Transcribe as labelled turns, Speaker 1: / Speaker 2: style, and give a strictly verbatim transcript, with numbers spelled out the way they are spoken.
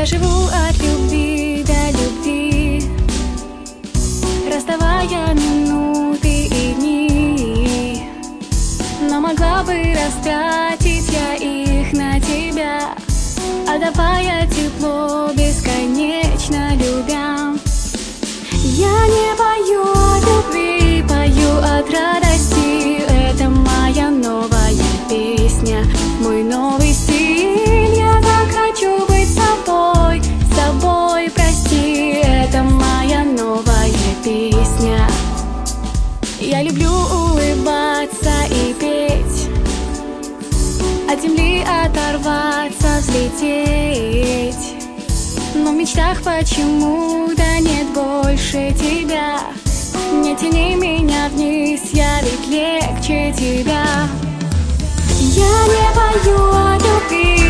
Speaker 1: Я живу от любви до любви, расставая минуты и дни, но могла бы растратить я их на тебя, отдавая тепло бесконечно любя. Я не пою от любви, пою от радости. Это моя новая песня, мой новый стиль. Я так хочу быть с тобой, с тобой, прости. Это моя новая песня. Я люблю улыбаться и петь, от земли оторваться, взлететь. Но в мечтах почему-то нет больше тебя. Не тяни меня вниз, я ведь легче тебя. Я не пою от любви,